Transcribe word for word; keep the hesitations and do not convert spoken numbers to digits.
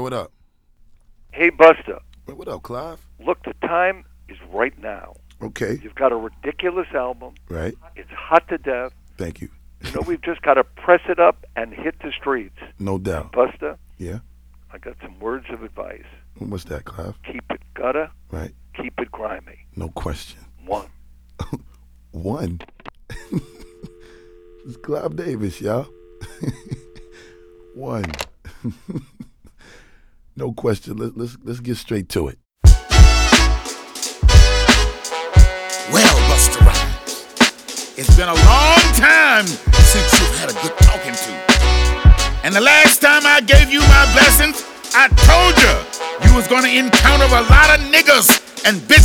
what up? Hey, Busta. What up, Clive? Look, the time is right now. Okay. You've got a ridiculous album. Right. It's hot to death. Thank you. You know, we've just got to press it up and hit the streets. No doubt. Busta, Yeah. I got some words of advice. What's that, Clive? Keep it gutter. Right. Keep it grimy. No question. One. One? It's Clive Davis, y'all. One. No question. Let, let's let's get straight to it. Well, Busta Rhymes, it's been a long time since you've had a good talking to. And the last time I gave you my blessings, I told you you was gonna encounter a lot of niggas and bitch